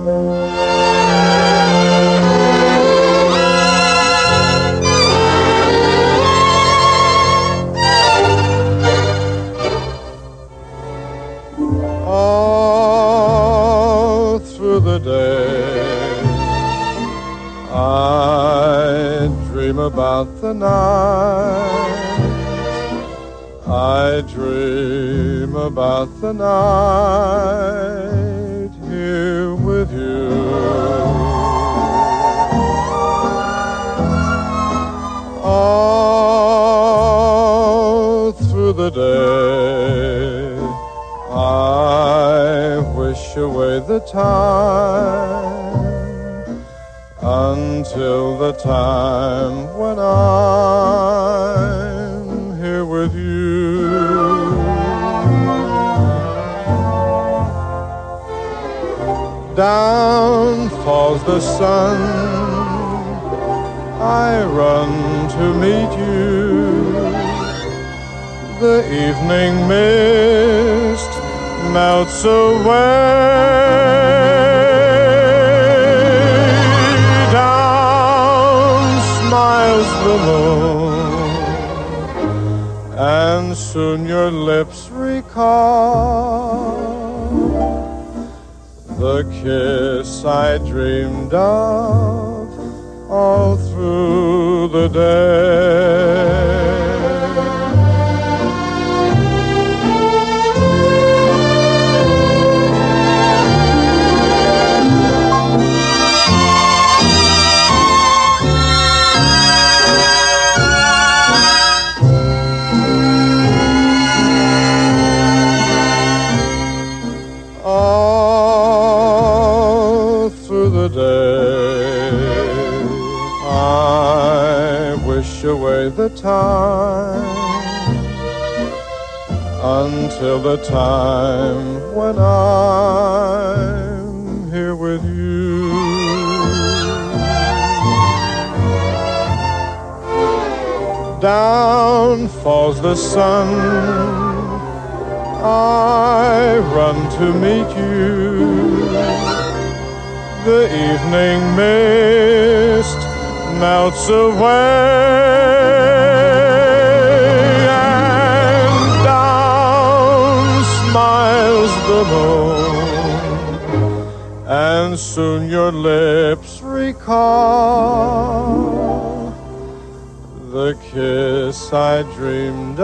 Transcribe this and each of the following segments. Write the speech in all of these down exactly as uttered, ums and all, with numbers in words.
All through the day I dream about the night. I dream about the night here with you. All through the day I wish away the time until the time when I'm here with you. Down falls the sun, I run to meet you. The evening mist melts away. Down smiles the moon, and soon your lips recall the kiss I dreamed of all through the day. All through the day I wish away the time until the time when I'm here with you. Down falls the sun, I run to meet you. The evening mist melts away, and down smiles the moon, and soon your lips recall the kiss I dreamed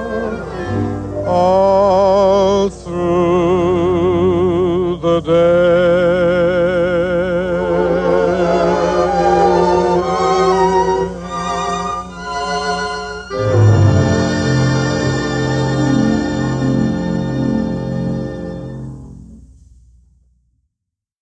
of all through the day.